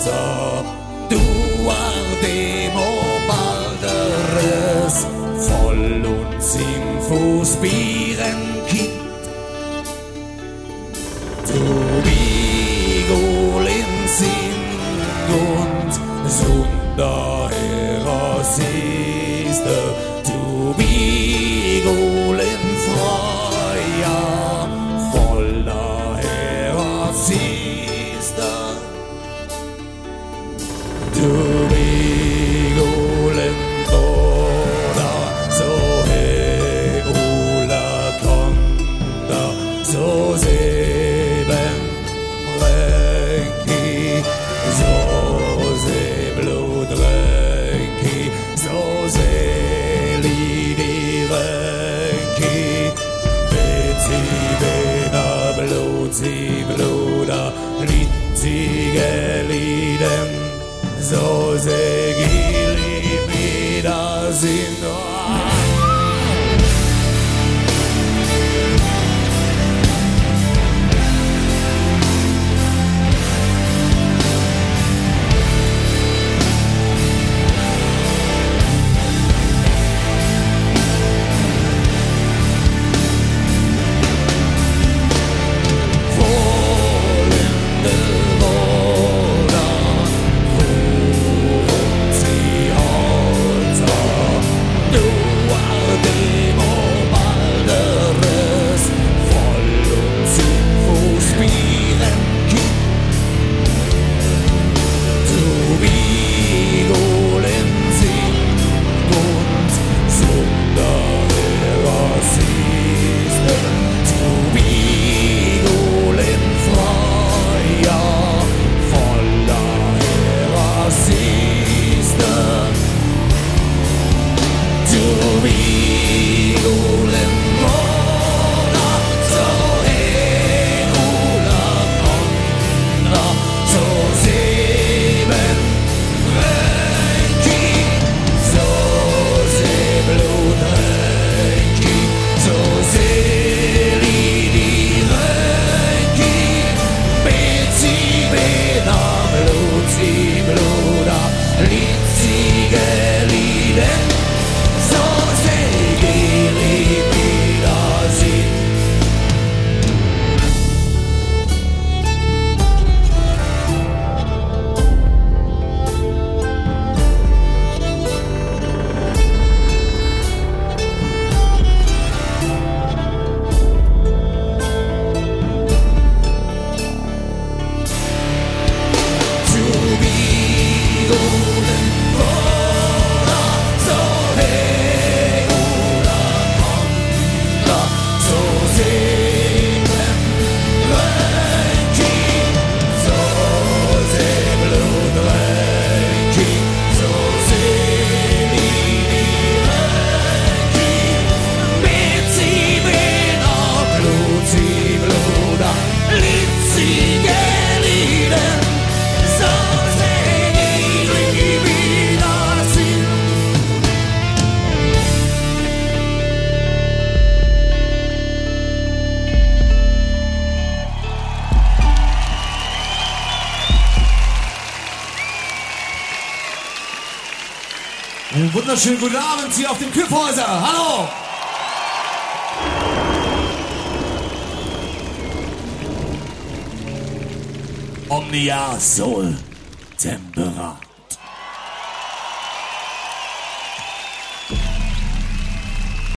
alza, du ardemo balderes, voll uns im Fußbieren Kind. Du Bigolin sind und Sundaherer siehste, du Bigolin Freier, voller Herer siehste, du Bigolin Boda, so he Ula Konda, so seben Renki, so se Blutrenki, so se Lidi Renki, Betzi Bena Blutzi Bluda, Litzi Geliden, so se Gili wieder sind. Einen wunderschönen guten Abend hier auf dem Kyffhäuser. Hallo! Omnia Sol Tempera.